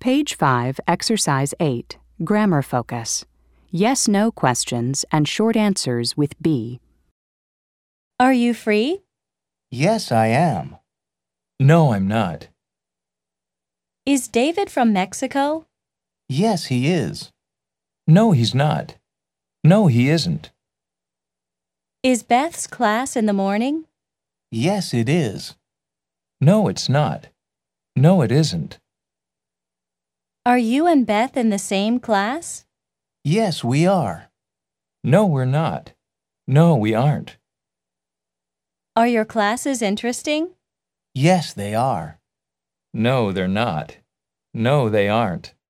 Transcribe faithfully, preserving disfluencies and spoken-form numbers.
Page five, Exercise eight, Grammar Focus. Yes-no questions and short answers with B. Are you free? Yes, I am. No, I'm not. Is David from Mexico? Yes, he is. No, he's not. No, he isn't. Is Beth's class in the morning? Yes, it is. No, it's not. No, it isn't. Are you and Beth in the same class? Yes, we are. No, we're not. No, we aren't. Are your classes interesting? Yes, they are. No, they're not. No, they aren't.